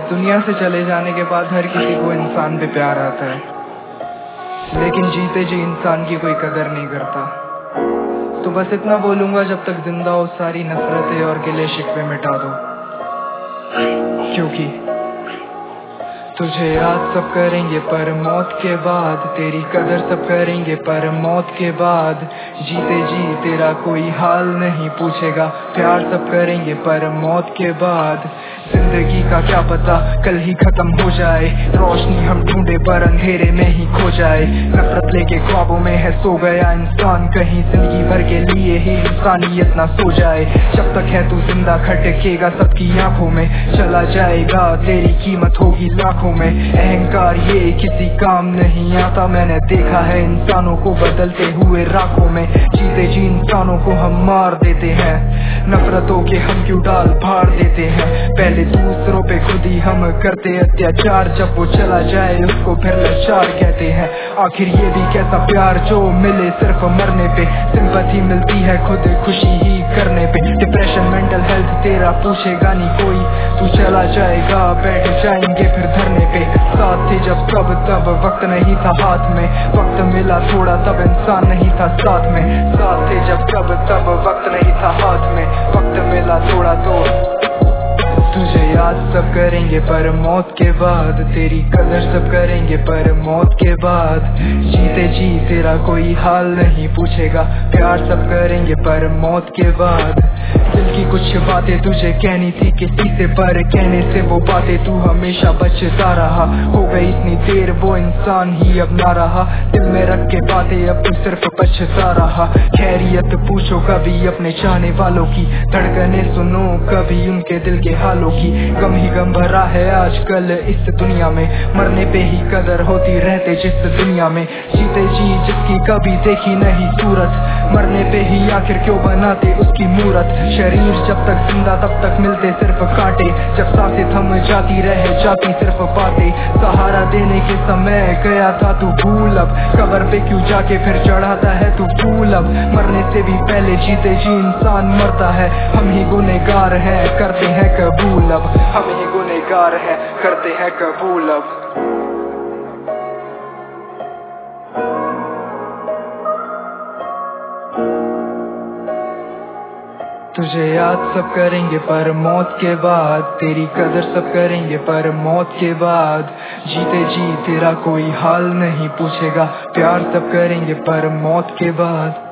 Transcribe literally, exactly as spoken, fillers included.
दुनिया से चले जाने के बाद हर किसी को इंसान पे प्यार आता है, लेकिन जीते जी इंसान की कोई कदर नहीं करता। तो बस इतना बोलूंगा, जब तक जिंदा हो सारी नफरतें और गिले शिकवे मिटा दो, क्योंकि तुझे याद सब करेंगे पर मौत के बाद, तेरी कदर सब करेंगे पर मौत के बाद। जीते जी तेरा कोई हाल नहीं पूछेगा, प्यार सब करेंगे पर मौत के बाद। जिंदगी का क्या पता कल ही खत्म हो जाए, रोशनी हम ढूंढे पर अंधेरे में ही खो जाए। नफरत लेके ख्वाबों में है सो गया इंसान, कहीं जिंदगी भर के लिए ही इंसानियत ना सो जाए। जब तक है तू जिंदा खटकेगा सबकी आंखों में, चला जाएगा तेरी कीमत होगी लाखों में। अहंकार ये किसी काम नहीं आता, मैंने देखा है इंसानों को बदलते हुए राखों में। जीते जी इंसानों को हम मार देते हैं, नफरतों के हम क्यों डाल फाड़ देते हैं। पहले दूसरों पे खुद ही हम करते अत्याचार, जब वो चला जाए उसको फिर लाचार कहते हैं। आखिर ये भी कैसा प्यार जो मिले सिर्फ मरने पे, सिंपैथी मिलती है खुद खुशी ही करने पे। डिप्रेशन मेंटल हेल्थ तेरा पूछेगा नहीं कोई, तू चला जाएगा बैठ जाएंगे फिर धरने पे। साथ थे जब सब तब वक्त नहीं था हाथ में, वक्त मिला थोड़ा तब इंसान नहीं था साथ में। साथ थे जब सब तब वक्त नहीं था हाथ में, वक्त मिला थोड़ा तो। तुझे याद सब करेंगे पर मौत के बाद, तेरी कदर सब करेंगे पर मौत के बाद। जीते जी तेरा कोई हाल नहीं पूछेगा, प्यार सब करेंगे पर मौत के बाद। दिल की कुछ बातें तुझे कहनी थी किसी से, पर कहने से वो बातें तू हमेशा बचता रहा। हो गई इतनी देर वो इंसान ही अब ना रहा, दिल में रख के बातें अब तू सिर्फ बचता रहा। खैरियत पूछो कभी अपने चाहने वालों की, धड़कने सुनो कभी उनके दिल के हालों की। गम ही गम भरा है आजकल इस दुनिया में, मरने पे ही कदर होती रहते जिस दुनिया में। जीते जी जिसकी कभी देखी नहीं सूरत, मरने पे ही आखिर क्यों बनाते उसकी मूरत। शरीर जब तक जिंदा तब तक मिलते सिर्फ कांटे, जब सांसें थम जाती रह जाती सिर्फ बातें। सहारा देने के समय गया था तू भूल, अब कब्र पे क्यों जाके फिर चढ़ाता है तू फूल। अब मरने से भी पहले जीते जी इंसान मरता है, हम ही गुनहगार हैं करते हैं कबूल। अब हम ही गुनहगार हैं करते हैं कबूल। अब तुझे याद सब करेंगे पर मौत के बाद, तेरी कदर सब करेंगे पर मौत के बाद। जीते जी तेरा कोई हाल नहीं पूछेगा, प्यार सब करेंगे पर मौत के बाद।